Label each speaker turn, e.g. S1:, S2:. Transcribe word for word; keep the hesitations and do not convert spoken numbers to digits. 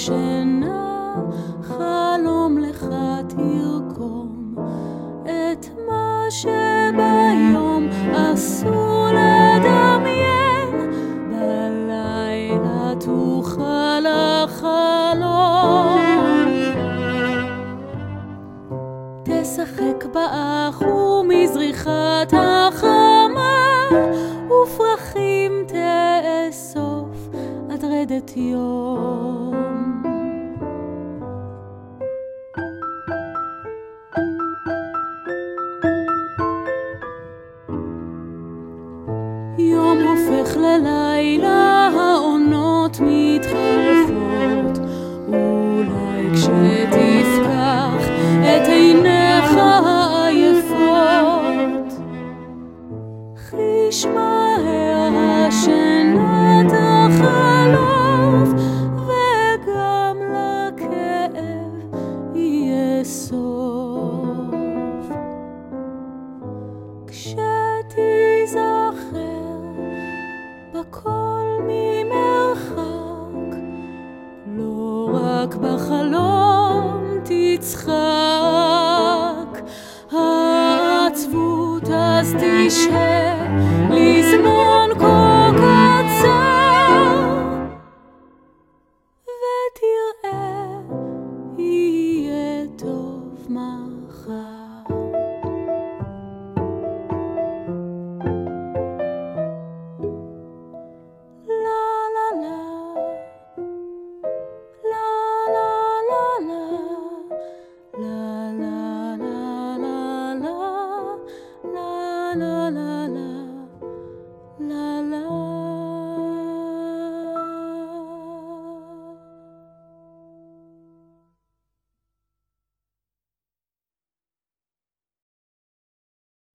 S1: השינה, חלום לך תרקום את מה שביום אסור לדמיין, בלילה תוכל החלום. תשחק באח ומזריחת החמה, ופרחים תאסוף עד רדת יום. יום הופך ללילה, העונות מתחלפות, אולי כשתפקח את עיניך העייפות, חיש מהר השינה תחלוף, וגם לכאב יהיה סוף. כשתיזכר בכל ממרחק, לא רק בחלום תצחק.